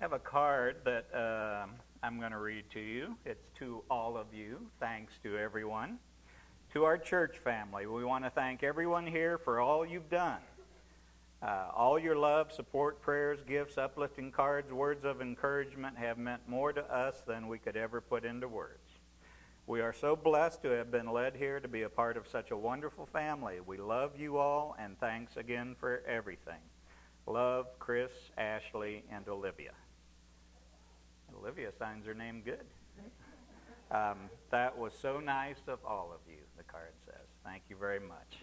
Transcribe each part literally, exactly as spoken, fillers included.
have a card that uh, I'm going to read to you. It's to all of you. Thanks to everyone. To our church family, we want to thank everyone here for all you've done. Uh, all your love, support, prayers, gifts, uplifting cards, words of encouragement have meant more to us than we could ever put into words. We are so blessed to have been led here to be a part of such a wonderful family. We love you all, and thanks again for everything. Love, Chris, Ashley, and Olivia. Olivia signs her name good. Um, that was so nice of all of you, the card says. Thank you very much.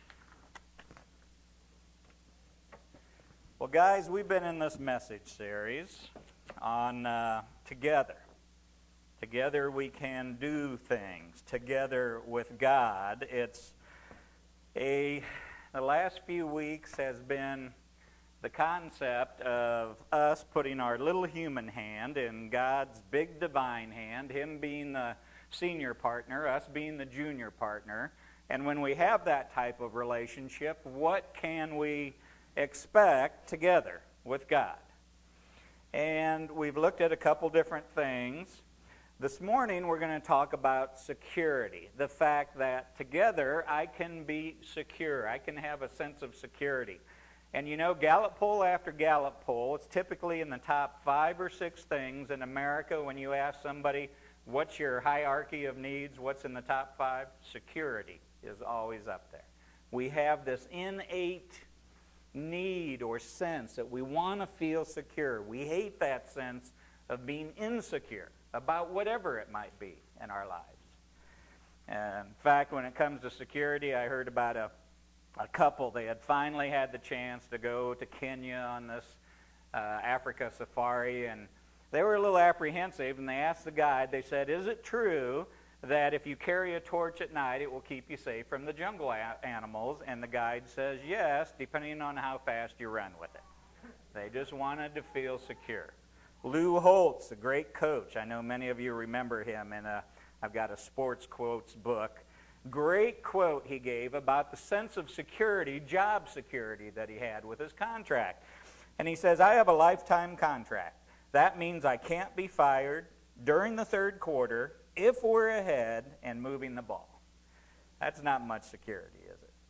Well, guys, we've been in this message series on uh, Together. Together we can do things. Together with God. It's a, the last few weeks has been the concept of us putting our little human hand in God's big divine hand, Him being the senior partner, us being the junior partner. And when we have that type of relationship, what can we expect together with God? And we've looked at a couple different things. This morning we're going to talk about security. The fact that together I can be secure. I can have a sense of security. And you know, Gallup poll after Gallup poll, it's typically in the top five or six things in America when you ask somebody, what's your hierarchy of needs, what's in the top five? Security is always up there. We have this innate need or sense that we want to feel secure. We hate that sense of being insecure about whatever it might be in our lives. And in fact, when it comes to security, I heard about a, a couple. They had finally had the chance to go to Kenya on this uh, Africa safari, and they were a little apprehensive, and they asked the guide, they said, is it true that if you carry a torch at night, it will keep you safe from the jungle a- animals? And the guide says, yes, depending on how fast you run with it. They just wanted to feel secure. Lou Holtz, a great coach. I know many of you remember him, and I've got a sports quotes book. Great quote he gave about the sense of security, job security that he had with his contract. And he says, I have a lifetime contract. That means I can't be fired during the third quarter if we're ahead and moving the ball. That's not much security, is it?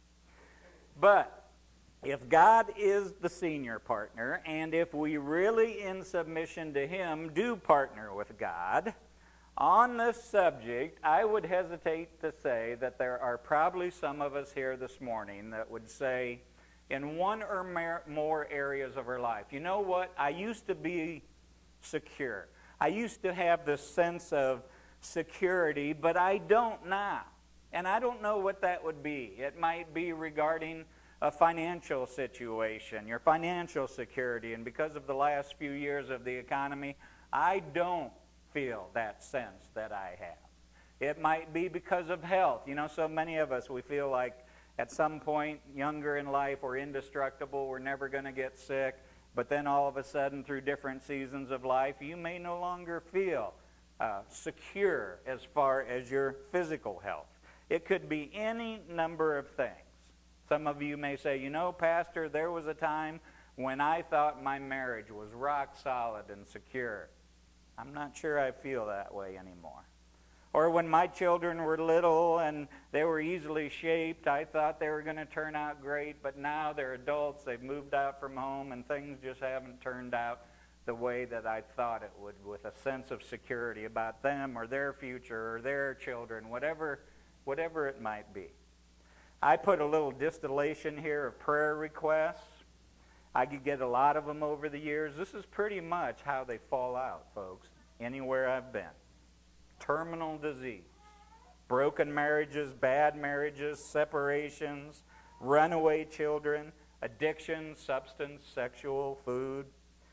But if God is the senior partner, and if we really in submission to Him do partner with God on this subject, I would hesitate to say that there are probably some of us here this morning that would say in one or more areas of our life, you know what, I used to be secure. I used to have this sense of security, but I don't now. And I don't know what that would be. It might be regarding a financial situation, your financial security, and because of the last few years of the economy, I don't feel that sense that I have. It might be because of health. You know, so many of us, we feel like at some point younger in life we're indestructible, we're never going to get sick, but then all of a sudden through different seasons of life, you may no longer feel uh, secure as far as your physical health. It could be any number of things. Some of you may say, you know, Pastor, there was a time when I thought my marriage was rock solid and secure. I'm not sure I feel that way anymore. Or when my children were little and they were easily shaped, I thought they were going to turn out great, but now they're adults, they've moved out from home, and things just haven't turned out the way that I thought it would, with a sense of security about them or their future or their children, whatever, whatever it might be. I put a little distillation here of prayer requests. I could get a lot of them over the years. This is pretty much how they fall out, folks, anywhere I've been. Terminal disease, broken marriages, bad marriages, separations, runaway children, addiction, substance, sexual, food,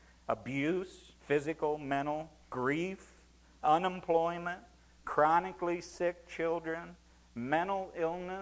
abuse, physical, mental, grief, unemployment, chronically sick children, mental illness.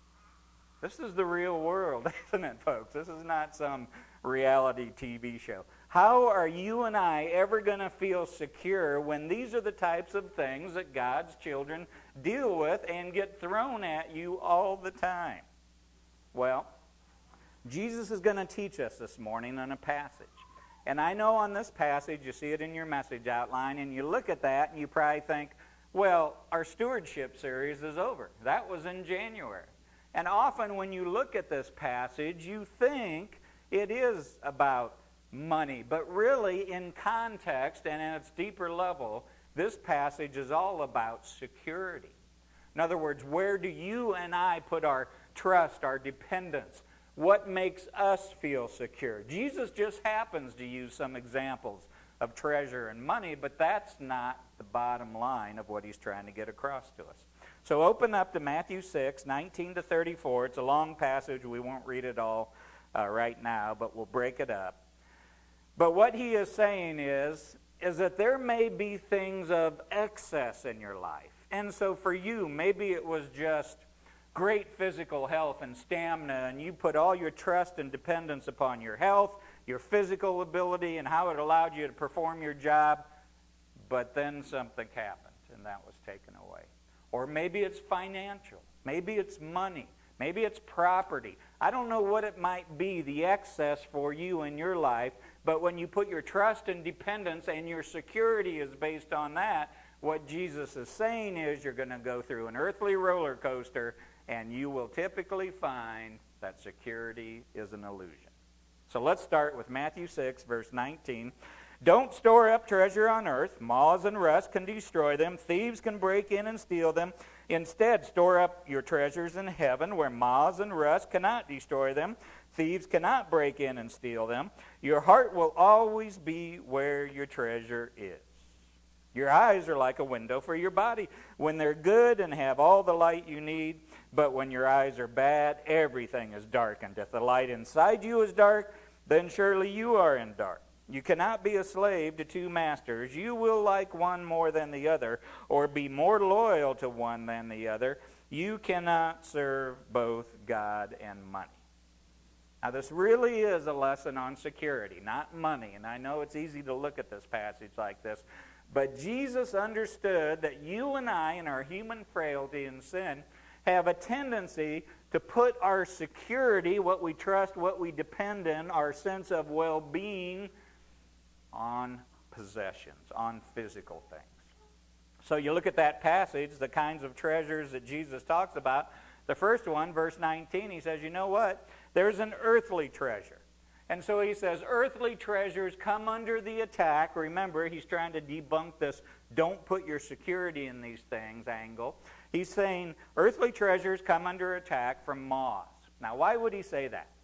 This is the real world, isn't it, folks? This is not some reality T V show. How are you and I ever going to feel secure when these are the types of things that God's children deal with and get thrown at you all the time? Well, Jesus is going to teach us this morning in a passage. And I know on this passage, you see it in your message outline, and you look at that and you probably think, well, our stewardship series is over. That was in January. And often when you look at this passage, you think it is about money. But really, in context and at its deeper level, this passage is all about security. In other words, where do you and I put our trust, our dependence? What makes us feel secure? Jesus just happens to use some examples of treasure and money, but that's not the bottom line of what he's trying to get across to us. So open up to Matthew six, nineteen to thirty-four. It's a long passage. We won't read it all uh, right now, but we'll break it up. But what he is saying is, is that there may be things of excess in your life. And so for you, maybe it was just great physical health and stamina, and you put all your trust and dependence upon your health, your physical ability, and how it allowed you to perform your job, but then something happened, and that was taken away. Or maybe it's financial. Maybe it's money. Maybe it's property. I don't know what it might be, the excess for you in your life, but when you put your trust and dependence and your security is based on that, what Jesus is saying is you're going to go through an earthly roller coaster, and you will typically find that security is an illusion. So let's start with Matthew six, verse nineteen. Don't store up treasure on earth. Moths and rust can destroy them. Thieves can break in and steal them. Instead, store up your treasures in heaven, where moths and rust cannot destroy them. Thieves cannot break in and steal them. Your heart will always be where your treasure is. Your eyes are like a window for your body. When they're good and have all the light you need, but when your eyes are bad, everything is darkened. If the light inside you is dark, then surely you are in dark. You cannot be a slave to two masters. You will like one more than the other, or be more loyal to one than the other. You cannot serve both God and money. Now, this really is a lesson on security, not money. And I know it's easy to look at this passage like this, but Jesus understood that you and I, in our human frailty and sin, have a tendency to put our security, what we trust, what we depend on, our sense of well-being, on possessions, on physical things. So you look at that passage, the kinds of treasures that Jesus talks about. The first one, verse nineteen, he says, you know what? There's an earthly treasure. And so he says, earthly treasures come under the attack. Remember, he's trying to debunk this don't put your security in these things angle. He's saying earthly treasures come under attack from moths. Now, why would he say that?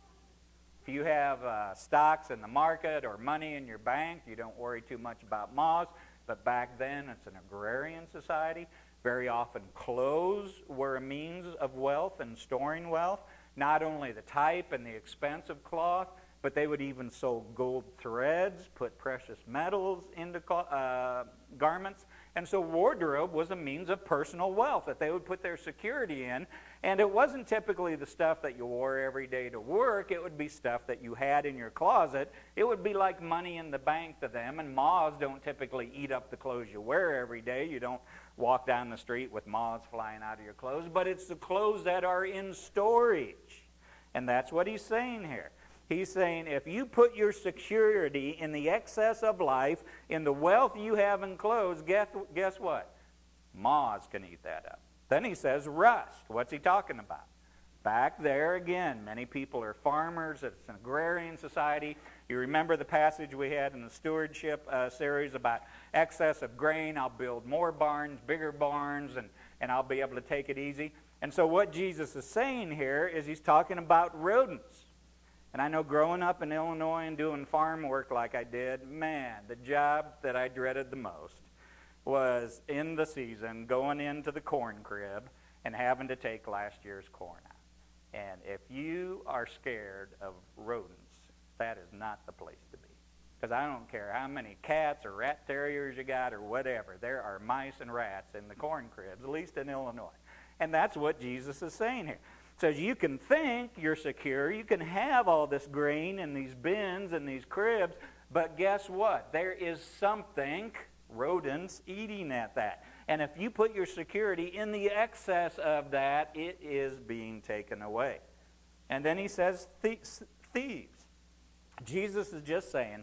If you have uh, stocks in the market or money in your bank, you don't worry too much about moths. But back then, it's an agrarian society. Very often, clothes were a means of wealth and storing wealth. Not only the type and the expense of cloth, but they would even sew gold threads, put precious metals into uh, garments. And so wardrobe was a means of personal wealth that they would put their security in. And it wasn't typically the stuff that you wore every day to work. It would be stuff that you had in your closet. It would be like money in the bank to them. And moths don't typically eat up the clothes you wear every day. You don't walk down the street with moths flying out of your clothes. But it's the clothes that are in storage. And that's what he's saying here. He's saying if you put your security in the excess of life, in the wealth you have in clothes, guess, guess what? Moths can eat that up. Then he says rust. What's he talking about? Back there again, many people are farmers. It's an agrarian society. You remember the passage we had in the stewardship uh, series about excess of grain. I'll build more barns, bigger barns, and, and I'll be able to take it easy. And so what Jesus is saying here is he's talking about rodents. And I know growing up in Illinois and doing farm work like I did, man, the job that I dreaded the most was in the season going into the corn crib and having to take last year's corn out. And if you are scared of rodents, that is not the place to be. Because I don't care how many cats or rat terriers you got or whatever, there are mice and rats in the corn cribs, at least in Illinois. And that's what Jesus is saying here. So you can think you're secure, you can have all this grain in these bins and these cribs, but guess what? There is something, rodents, eating at that. And if you put your security in the excess of that, it is being taken away. And then he says thieves. Jesus is just saying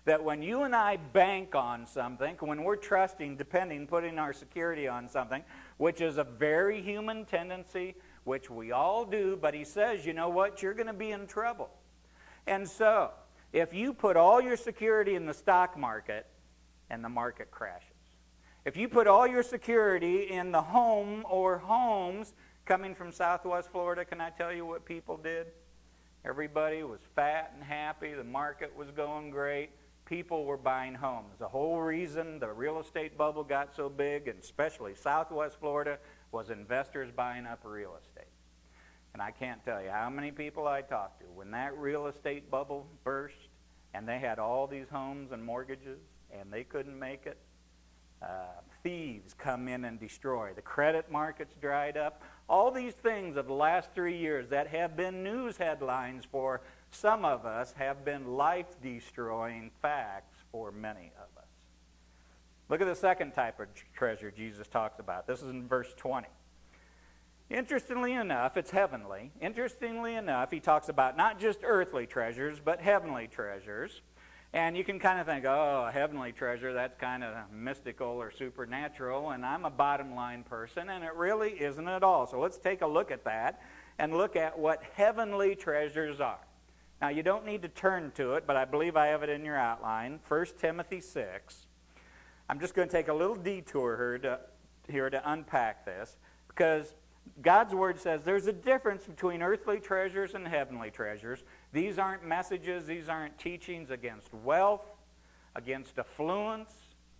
that when you and I bank on something, when we're trusting, depending, putting our security on something, which is a very human tendency, which we all do, but he says, you know what, you're going to be in trouble. And so, if you put all your security in the stock market and the market crashes, if you put all your security in the home or homes, coming from Southwest Florida, can I tell you what people did? Everybody was fat and happy. The market was going great. People were buying homes. The whole reason the real estate bubble got so big, and especially Southwest Florida, was investors buying up real estate. And I can't tell you how many people I talked to when that real estate bubble burst and they had all these homes and mortgages and they couldn't make it. Uh, thieves come in and destroy. The credit markets dried up. All these things of the last three years that have been news headlines for some of us have been life-destroying facts for many of us. Look at the second type of treasure Jesus talks about. This is in verse twenty. Interestingly enough, it's heavenly. Interestingly enough, he talks about not just earthly treasures, but heavenly treasures. And you can kind of think, oh, a heavenly treasure, that's kind of mystical or supernatural, and I'm a bottom line person, and it really isn't at all. So let's take a look at that and look at what heavenly treasures are. Now, you don't need to turn to it, but I believe I have it in your outline. First Timothy six. I'm just going to take a little detour here to, here to unpack this, because God's Word says there's a difference between earthly treasures and heavenly treasures. These aren't messages, these aren't teachings against wealth, against affluence,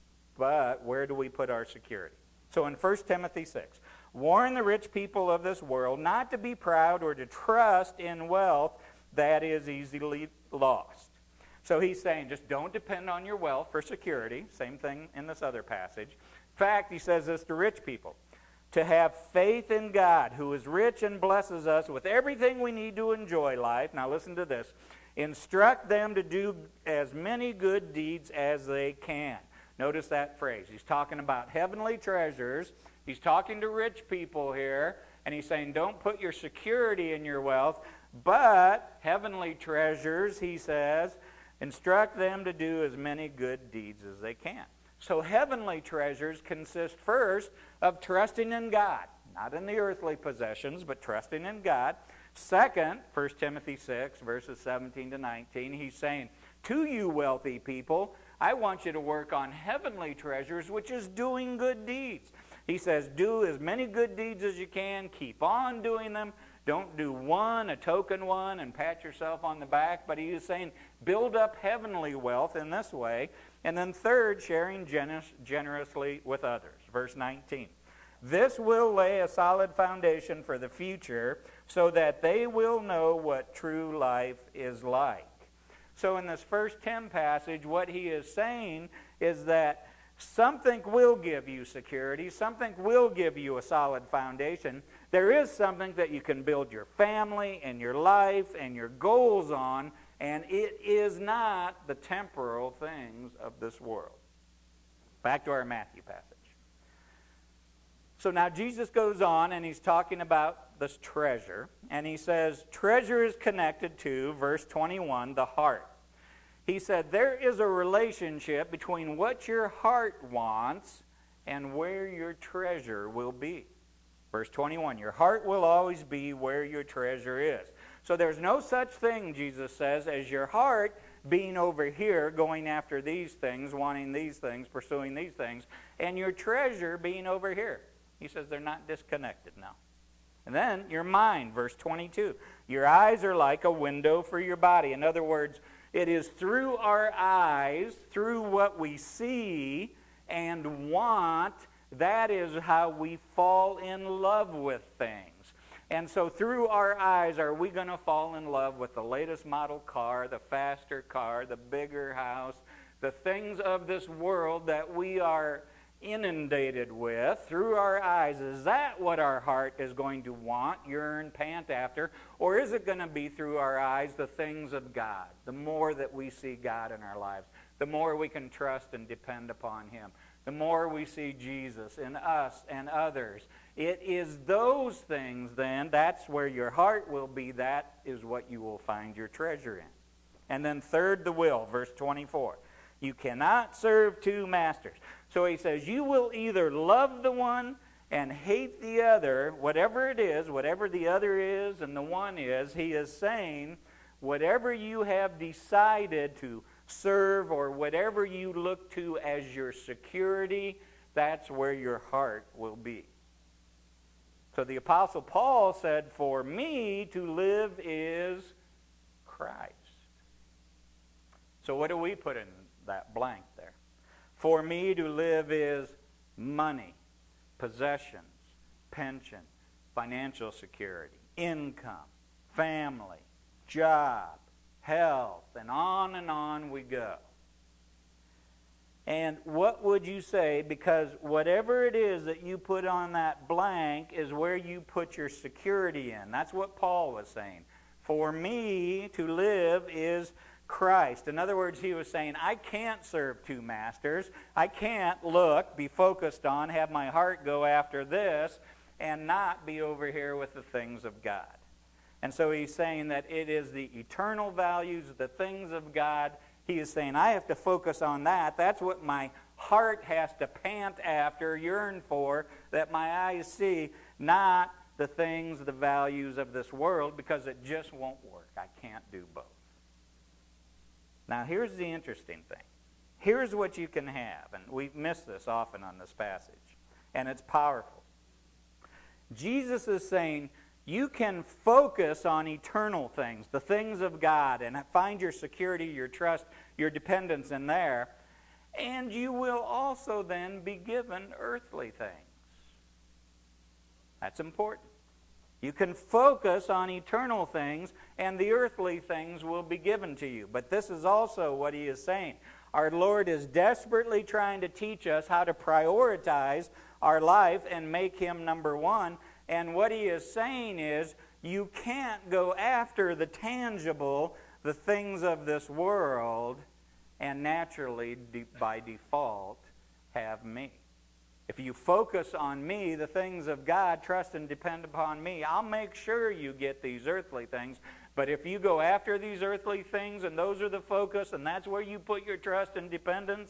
but where do we put our security? So in First Timothy six, warn the rich people of this world not to be proud or to trust in wealth that is easily lost. So he's saying just don't depend on your wealth for security. Same thing in this other passage. In fact, he says this to rich people. To have faith in God, who is rich and blesses us with everything we need to enjoy life. Now listen to this. Instruct them to do as many good deeds as they can. Notice that phrase. He's talking about heavenly treasures. He's talking to rich people here. And he's saying don't put your security in your wealth, but heavenly treasures, he says, instruct them to do as many good deeds as they can. So heavenly treasures consist first of trusting in God, not in the earthly possessions, but trusting in God. Second, First Timothy six, verses seventeen to nineteen, he's saying, to you wealthy people, I want you to work on heavenly treasures, which is doing good deeds. He says, do as many good deeds as you can, keep on doing them. Don't do one, a token one, and pat yourself on the back. But he is saying, build up heavenly wealth in this way. And then third, sharing generous, generously with others. Verse nineteen. This will lay a solid foundation for the future so that they will know what true life is like. So in this first ten passage, what he is saying is that something will give you security. Something will give you a solid foundation. There is something that you can build your family and your life and your goals on, and it is not the temporal things of this world. Back to our Matthew passage. So now Jesus goes on and he's talking about this treasure, and he says treasure is connected to, verse twenty-one, the heart. He said there is a relationship between what your heart wants and where your treasure will be. Verse twenty-one, your heart will always be where your treasure is. So there's no such thing, Jesus says, as your heart being over here, going after these things, wanting these things, pursuing these things, and your treasure being over here. He says they're not disconnected now. And then your mind, verse twenty-two, your eyes are like a window for your body. In other words, it is through our eyes, through what we see and want, that is how we fall in love with things. And so through our eyes, are we going to fall in love with the latest model car, the faster car, the bigger house, the things of this world that we are inundated with through our eyes? Is that what our heart is going to want, yearn, pant after? Or is it going to be through our eyes the things of God? The more that we see God in our lives, the more we can trust and depend upon Him. The more we see Jesus in us and others. It is those things then, that's where your heart will be. That is what you will find your treasure in. And then third, the will, verse twenty-four. You cannot serve two masters. So he says, you will either love the one and hate the other, whatever it is, whatever the other is and the one is. He is saying, whatever you have decided to serve or whatever you look to as your security, that's where your heart will be. So the Apostle Paul said, for me to live is Christ. So what do we put in that blank there? For me to live is money, possessions, pension, financial security, income, family, job, health, and on and on we go. And what would you say, because whatever it is that you put on that blank is where you put your security in. That's what Paul was saying. For me to live is Christ. In other words, he was saying, I can't serve two masters. I can't look, be focused on, have my heart go after this, and not be over here with the things of God. And so he's saying that it is the eternal values, the things of God. He is saying, I have to focus on that. That's what my heart has to pant after, yearn for, that my eyes see, not the things, the values of this world, because it just won't work. I can't do both. Now, here's the interesting thing. Here's what you can have, and we miss this often on this passage, and it's powerful. Jesus is saying, you can focus on eternal things, the things of God, and find your security, your trust, your dependence in there. And you will also then be given earthly things. That's important. You can focus on eternal things, and the earthly things will be given to you. But this is also what he is saying. Our Lord is desperately trying to teach us how to prioritize our life and make him number one. And what he is saying is, you can't go after the tangible, the things of this world, and naturally, de- by default, have me. If you focus on me, the things of God, trust and depend upon me, I'll make sure you get these earthly things. But if you go after these earthly things, and those are the focus, and that's where you put your trust and dependence,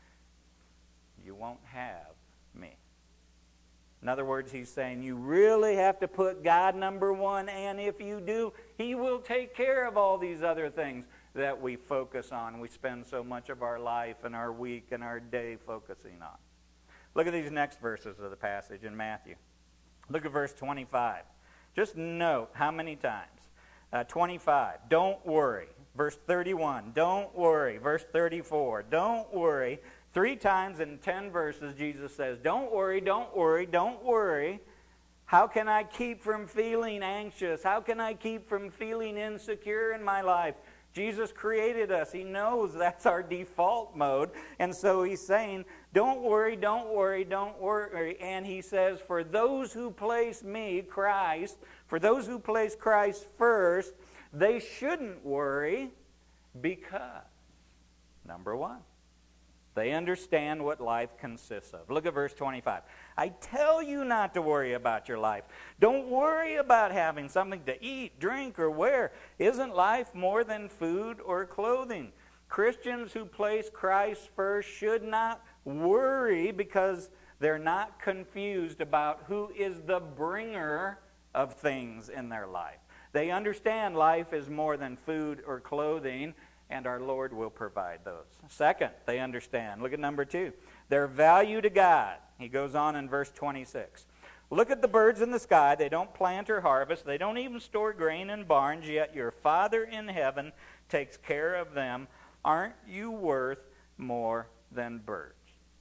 you won't have me. In other words, he's saying you really have to put God number one, and if you do, he will take care of all these other things that we focus on. We spend so much of our life and our week and our day focusing on. Look at these next verses of the passage in Matthew. Look at verse twenty-five. Just note how many times. Uh, twenty-five, don't worry. Verse thirty-one, don't worry. Verse thirty-four, don't worry. Three times in ten verses, Jesus says, don't worry, don't worry, don't worry. How can I keep from feeling anxious? How can I keep from feeling insecure in my life? Jesus created us. He knows that's our default mode. And so he's saying, don't worry, don't worry, don't worry. And he says, for those who place me, Christ, for those who place Christ first, they shouldn't worry because, number one, they understand what life consists of. Look at verse twenty-five. I tell you not to worry about your life. Don't worry about having something to eat, drink, or wear. Isn't life more than food or clothing? Christians who place Christ first should not worry because they're not confused about who is the bringer of things in their life. They understand life is more than food or clothing, and our Lord will provide those. Second, they understand. Look at number two. Their value to God. He goes on in verse twenty-six. Look at the birds in the sky. They don't plant or harvest. They don't even store grain in barns, yet your Father in heaven takes care of them. Aren't you worth more than birds?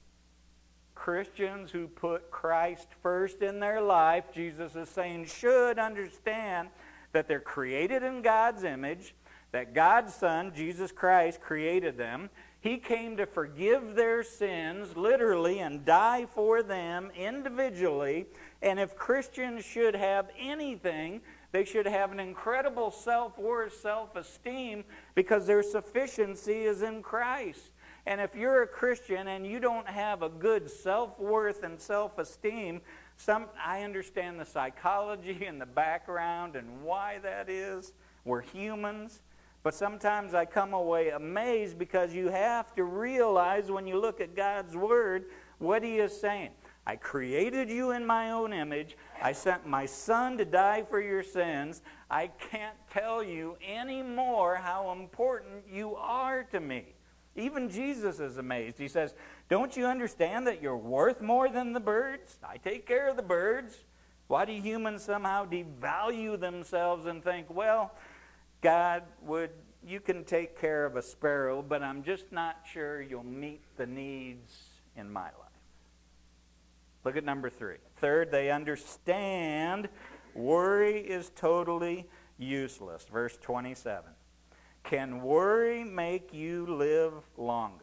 Christians who put Christ first in their life, Jesus is saying, should understand that they're created in God's image, that God's Son, Jesus Christ, created them. He came to forgive their sins, literally, and die for them individually. And if Christians should have anything, they should have an incredible self-worth, self-esteem, because their sufficiency is in Christ. And if you're a Christian and you don't have a good self-worth and self-esteem, some, I understand the psychology and the background and why that is. We're humans. But sometimes I come away amazed because you have to realize when you look at God's Word what He is saying. I created you in my own image. I sent my Son to die for your sins. I can't tell you any more how important you are to me. Even Jesus is amazed. He says, don't you understand that you're worth more than the birds? I take care of the birds. Why do humans somehow devalue themselves and think, well, God, would you can take care of a sparrow, but I'm just not sure you'll meet the needs in my life. Look at number three. Third, they understand worry is totally useless. Verse twenty-seven. Can worry make you live longer?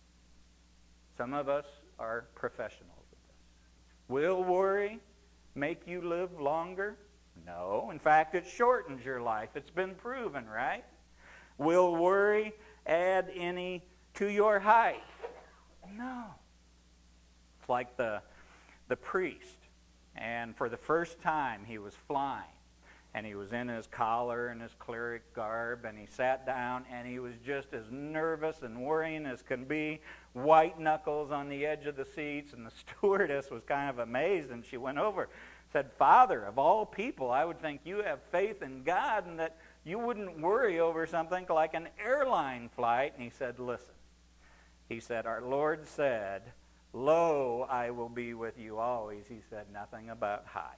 Some of us are professionals at this. Will worry make you live longer? No. In fact, it shortens your life. It's been proven, right? Will worry add any to your height? No. It's like the, the priest. And for the first time, he was flying. And he was in his collar and his cleric garb. And he sat down, and he was just as nervous and worrying as can be. White knuckles on the edge of the seats. And the stewardess was kind of amazed, and she went over. Said, Father, of all people, I would think you have faith in God and that you wouldn't worry over something like an airline flight. And he said, listen. He said, our Lord said, lo, I will be with you always. He said nothing about high.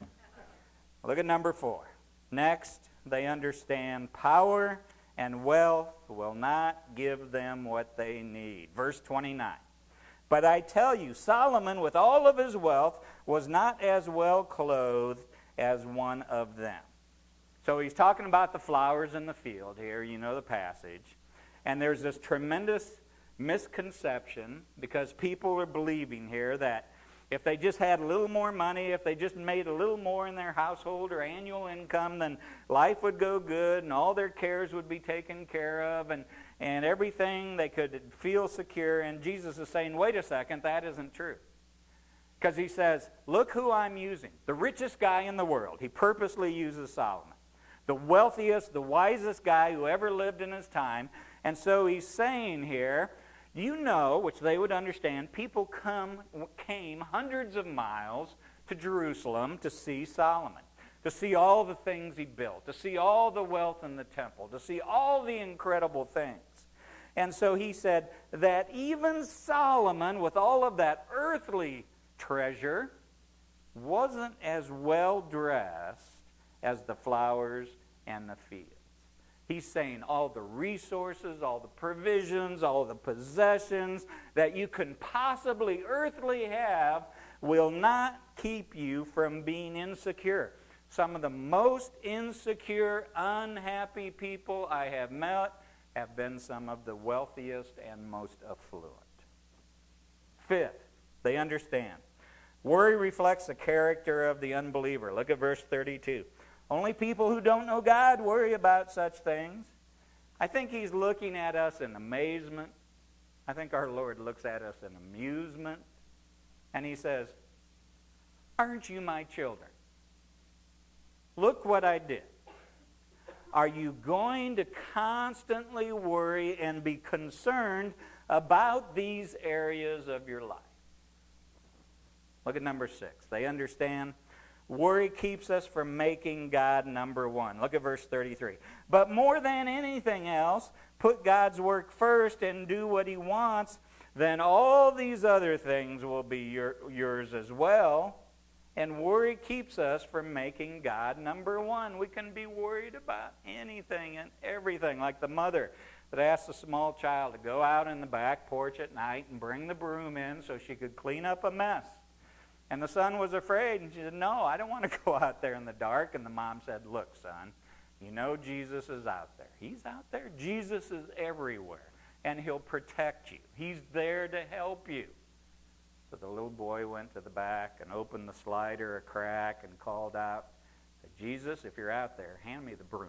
Look at number four. Next, they understand power and wealth will not give them what they need. Verse twenty-nine. But I tell you, Solomon, with all of his wealth, was not as well clothed as one of them. So he's talking about the flowers in the field here. You know the passage. And there's this tremendous misconception because people are believing here that if they just had a little more money, if they just made a little more in their household or annual income, then life would go good and all their cares would be taken care of and, and everything they could feel secure. And Jesus is saying, wait a second, that isn't true. Because he says, look who I'm using. The richest guy in the world. He purposely uses Solomon. The wealthiest, the wisest guy who ever lived in his time. And so he's saying here, you know, which they would understand, people come came hundreds of miles to Jerusalem to see Solomon, to see all the things he built, to see all the wealth in the temple, to see all the incredible things. And so he said that even Solomon, with all of that earthly treasure, wasn't as well dressed as the flowers and the fields. He's saying all the resources, all the provisions, all the possessions that you can possibly earthly have will not keep you from being insecure. Some of the most insecure, unhappy people I have met have been some of the wealthiest and most affluent. Fifth, they understand. Worry reflects the character of the unbeliever. Look at verse thirty-two. Only people who don't know God worry about such things. I think he's looking at us in amazement. I think our Lord looks at us in amusement. And he says, aren't you my children? Look what I did. Are you going to constantly worry and be concerned about these areas of your life? Look at number six. They understand worry keeps us from making God number one. Look at verse thirty-three. But more than anything else, put God's work first and do what he wants, then all these other things will be your, yours as well. And worry keeps us from making God number one. We can be worried about anything and everything, like the mother that asked a small child to go out in the back porch at night and bring the broom in so she could clean up a mess. And the son was afraid, and she said, no, I don't want to go out there in the dark. And the mom said, look, son, you know Jesus is out there. He's out there. Jesus is everywhere, and he'll protect you. He's there to help you. So the little boy went to the back and opened the slider a crack and called out, Jesus, if you're out there, hand me the broom.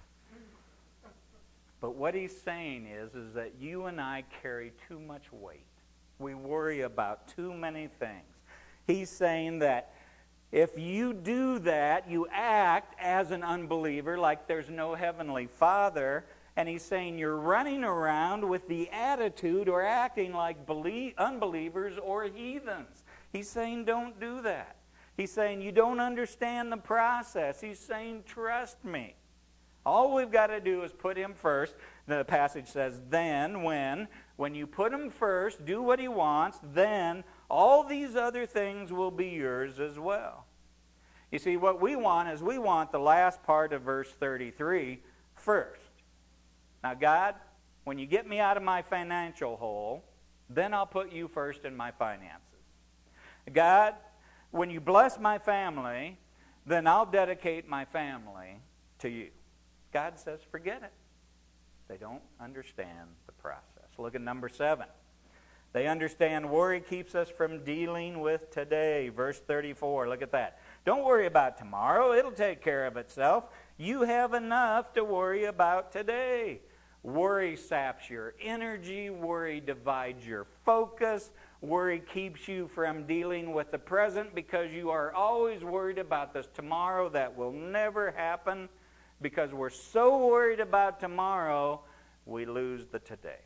But what he's saying is, is that you and I carry too much weight. We worry about too many things. He's saying that if you do that, you act as an unbeliever, like there's no heavenly Father, And he's saying you're running around with the attitude or acting like belie- unbelievers or heathens. He's saying don't do that. He's saying you don't understand the process. He's saying trust me. All we've got to do is put him first. The passage says, then, when, when you put him first, do what he wants, then all these other things will be yours as well. You see, what we want is we want the last part of verse thirty-three first. Now, God, when you get me out of my financial hole, then I'll put you first in my finances. God, when you bless my family, then I'll dedicate my family to you. God says, forget it. They don't understand the process. Look at number seven. They understand worry keeps us from dealing with today. Verse thirty-four, look at that. Don't worry about tomorrow. It'll take care of itself. You have enough to worry about today. Worry saps your energy. Worry divides your focus. Worry keeps you from dealing with the present because you are always worried about this tomorrow that will never happen. Because we're so worried about tomorrow, we lose the today.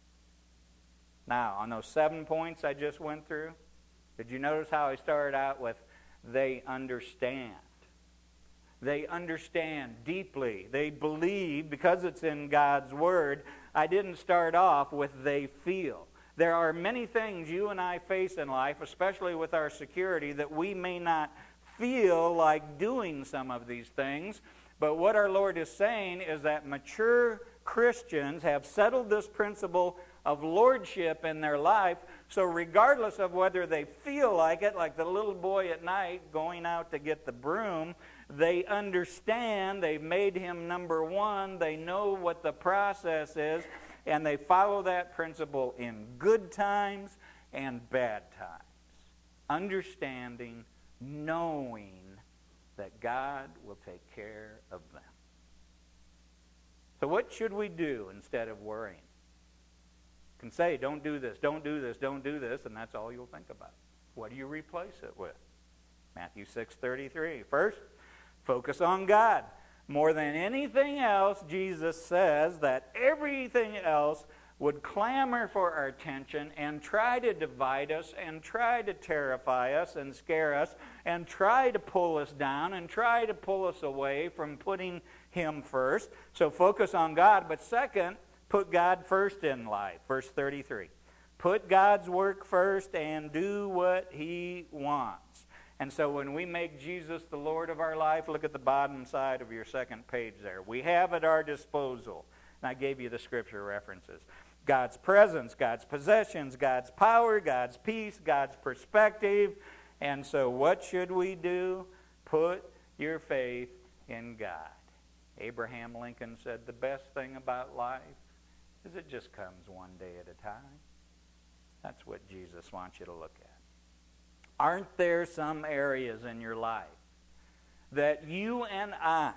Now, on those seven points I just went through, did you notice how I started out with, they understand? They understand deeply. They believe, because it's in God's Word. I didn't start off with they feel. There are many things you and I face in life, especially with our security, that we may not feel like doing some of these things. But what our Lord is saying is that mature Christians have settled this principle of lordship in their life. So regardless of whether they feel like it, like the little boy at night going out to get the broom, they understand, they've made him number one, they know what the process is, and they follow that principle in good times and bad times. Understanding, knowing that God will take care of them. So what should we do instead of worrying? You can say, don't do this, don't do this, don't do this, and that's all you'll think about. What do you replace it with? Matthew six thirty-three. First, focus on God. More than anything else, Jesus says that everything else would clamor for our attention and try to divide us and try to terrify us and scare us and try to pull us down and try to pull us away from putting Him first. So focus on God. But second, put God first in life. Verse thirty-three. Put God's work first and do what He wants. And so when we make Jesus the Lord of our life, look at the bottom side of your second page there. We have at our disposal, and I gave you the scripture references, God's presence, God's possessions, God's power, God's peace, God's perspective. And so what should we do? Put your faith in God. Abraham Lincoln said the best thing about life is it just comes one day at a time. That's what Jesus wants you to look at. Aren't there some areas in your life that you and I,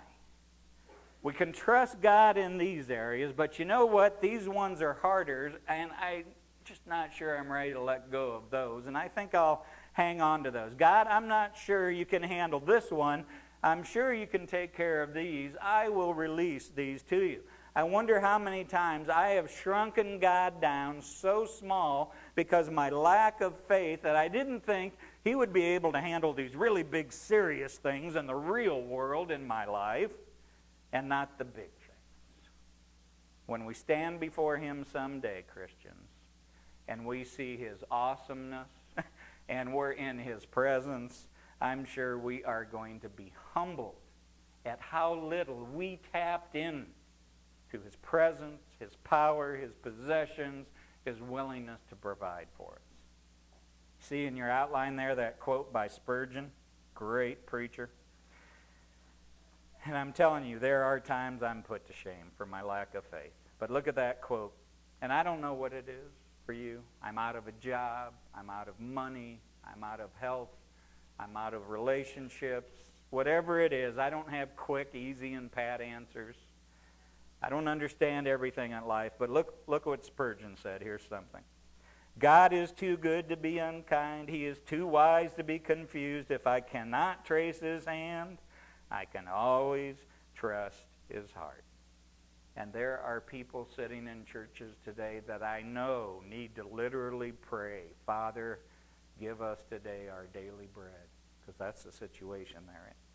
we can trust God in these areas, but you know what? These ones are harder, and I'm just not sure I'm ready to let go of those. And I think I'll hang on to those. God, I'm not sure you can handle this one. I'm sure you can take care of these. I will release these to you. I wonder how many times I have shrunken God down so small because of my lack of faith that I didn't think He would be able to handle these really big, serious things in the real world in my life and not the big things. When we stand before Him someday, Christians, and we see His awesomeness and we're in His presence, I'm sure we are going to be humbled at how little we tapped in to His presence, His power, His possessions, His willingness to provide for us. See in your outline there that quote by Spurgeon, great preacher. And I'm telling you, there are times I'm put to shame for my lack of faith. But look at that quote. And I don't know what it is for you. I'm out of a job. I'm out of money. I'm out of health. I'm out of relationships. Whatever it is, I don't have quick, easy, and pat answers. I don't understand everything in life, but look, look what Spurgeon said. Here's something. God is too good to be unkind. He is too wise to be confused. If I cannot trace His hand, I can always trust His heart. And there are people sitting in churches today that I know need to literally pray, Father, give us today our daily bread, because that's the situation they're in.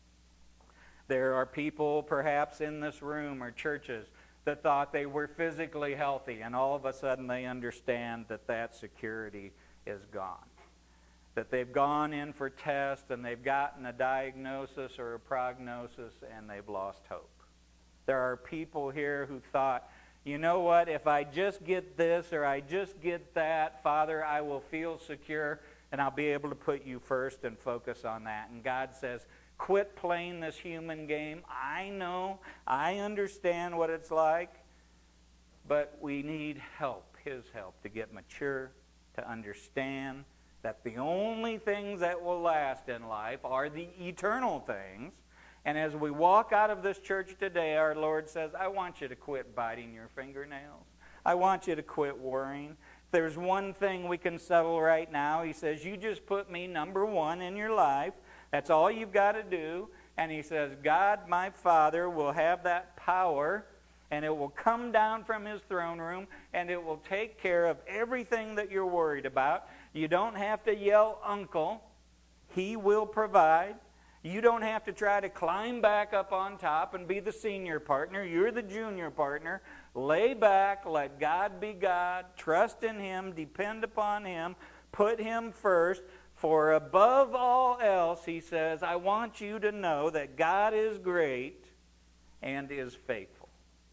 There are people perhaps in this room or churches that thought they were physically healthy, and all of a sudden they understand that that security is gone. That they've gone in for tests and they've gotten a diagnosis or a prognosis and they've lost hope. There are people here who thought, you know what, if I just get this or I just get that, Father, I will feel secure and I'll be able to put you first and focus on that. And God says, quit playing this human game. I know, I understand what it's like, but we need help, His help, to get mature, to understand that the only things that will last in life are the eternal things. And as we walk out of this church today, our Lord says, I want you to quit biting your fingernails. I want you to quit worrying. If there's one thing we can settle right now, He says, you just put me number one in your life. That's all you've got to do. And He says, God, my Father, will have that power, and it will come down from His throne room, and it will take care of everything that you're worried about. You don't have to yell, Uncle. He will provide. You don't have to try to climb back up on top and be the senior partner. You're the junior partner. Lay back, let God be God. Trust in Him, depend upon Him, put Him first. For above all else, He says, I want you to know that God is great and is faithful.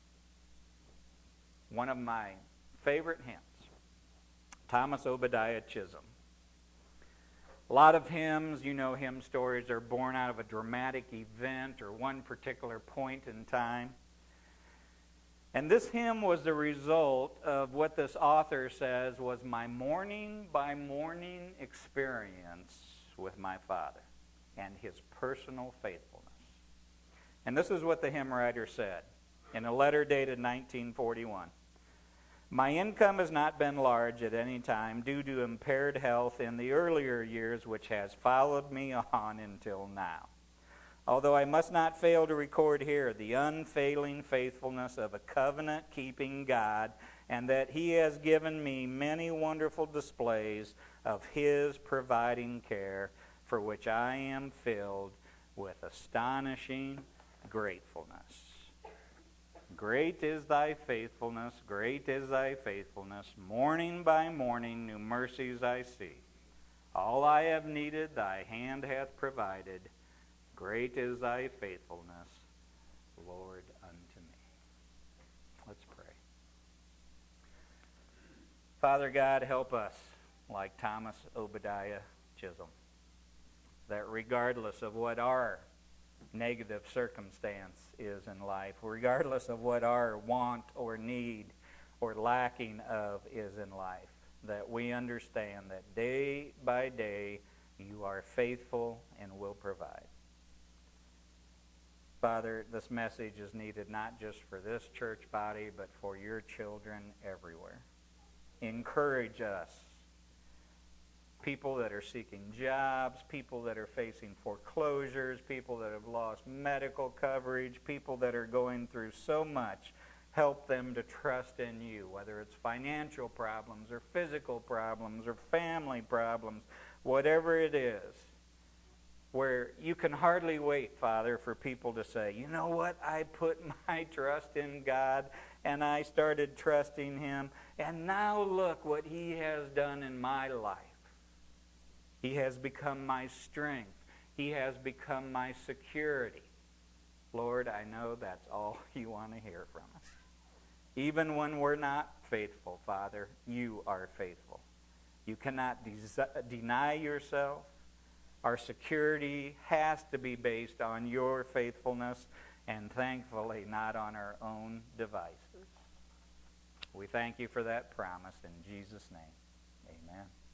One of my favorite hymns, Thomas Obadiah Chisholm. A lot of hymns, you know, hymn stories are born out of a dramatic event or one particular point in time. And this hymn was the result of what this author says was my morning by morning experience with my Father and His personal faithfulness. And this is what the hymn writer said in a letter dated nineteen forty-one. My income has not been large at any time due to impaired health in the earlier years, which has followed me on until now. Although I must not fail to record here the unfailing faithfulness of a covenant-keeping God, and that He has given me many wonderful displays of His providing care, for which I am filled with astonishing gratefulness. Great is thy faithfulness, great is thy faithfulness. Morning by morning new mercies I see. All I have needed thy hand hath provided. Great is thy faithfulness, Lord, unto me. Let's pray. Father God, help us, like Thomas Obadiah Chisholm, that regardless of what our negative circumstance is in life, regardless of what our want or need or lacking of is in life, that we understand that day by day you are faithful and will provide. Father, this message is needed not just for this church body, but for your children everywhere. Encourage us. People that are seeking jobs, people that are facing foreclosures, people that have lost medical coverage, people that are going through so much. Help them to trust in you, whether it's financial problems or physical problems or family problems, whatever it is, where you can hardly wait, Father, for people to say, you know what, I put my trust in God and I started trusting Him, and now look what He has done in my life. He has become my strength. He has become my security. Lord, I know that's all you want to hear from us. Even when we're not faithful, Father, you are faithful. You cannot de- deny yourself. Our security has to be based on your faithfulness, and thankfully not on our own devices. We thank you for that promise in Jesus' name. Amen.